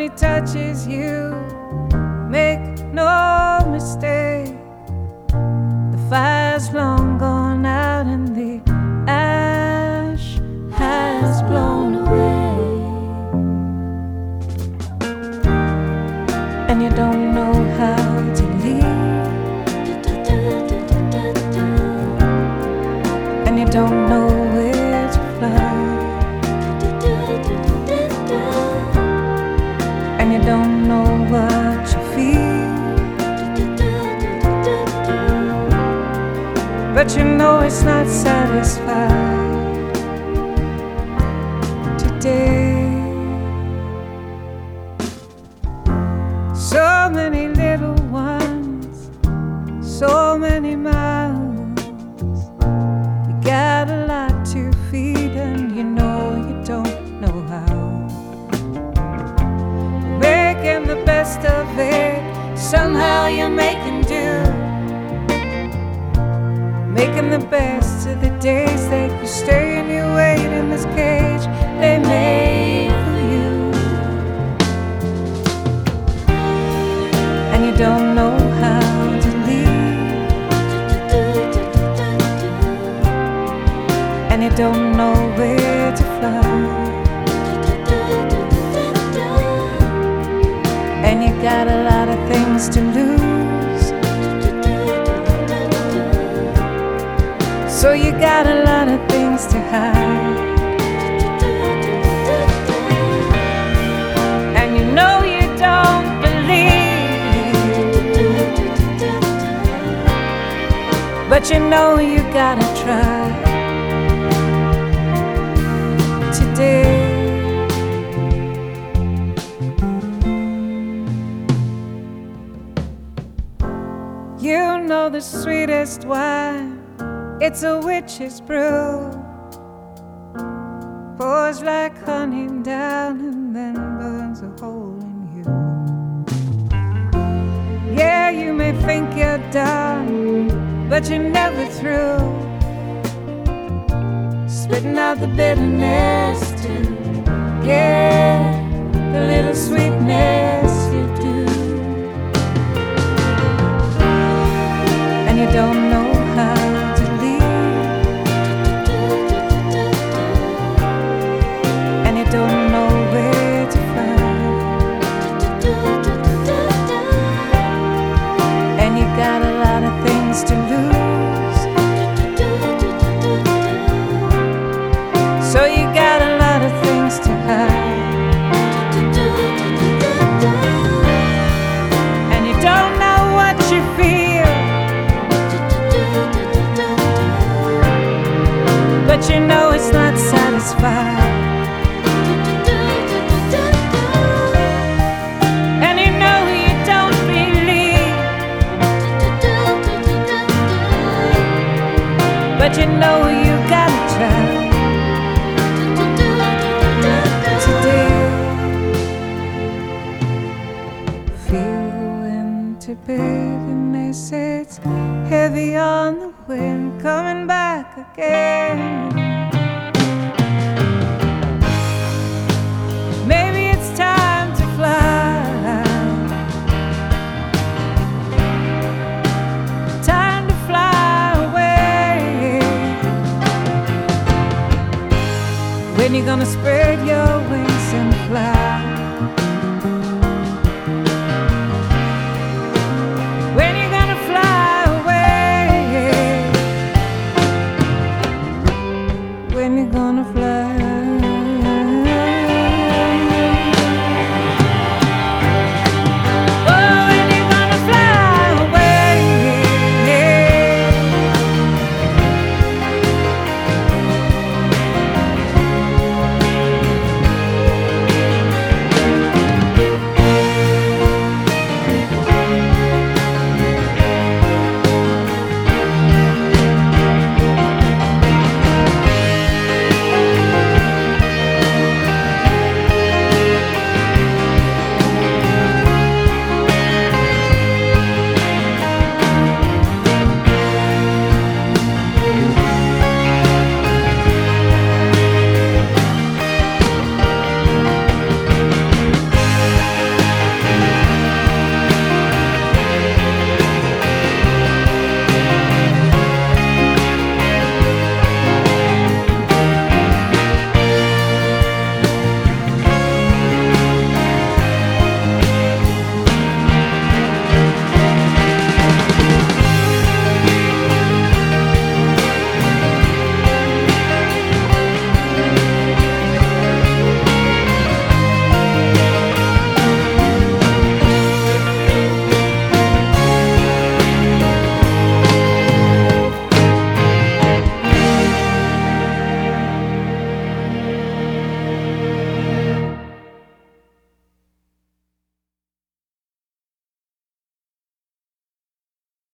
he touches you, make no mistake, the fire's long gone out and the ash has blown away. And you don't know how to leave, and you don't know where to fly, and you don't know what you feel, but you know it's not satisfied today. So many little ones, so many miles, you got a lot to feed and you know you don't know how. Making the best of it, somehow you're making do, making the best of the days that you stay and you wait in this cage they made for you. And you don't know how to leave, and you don't know where to fly, and you got a lot of things to lose, so you got a lot of things to hide. And you know you don't believe, but you know you gotta try today. You know the sweetest wine, it's a witch's brew, pours like honey down and then burns a hole in you. Yeah, you may think you're done, but you're never through, spitting out the bitterness to get the little sweetness you do. And you don't know how to leave, and you don't know where to find, and you got a lot of things to lose, so you got a lot of things to hide. And you don't know what you feel, but you know it's not satisfied. And you know you don't believe, but you know you gotta try today. Feel the wind to bed and they say it's heavy on the wind, coming back again. Maybe it's time to fly, time to fly away. When you gonna spread your wings and fly? When you gonna fly away? When you gonna fly?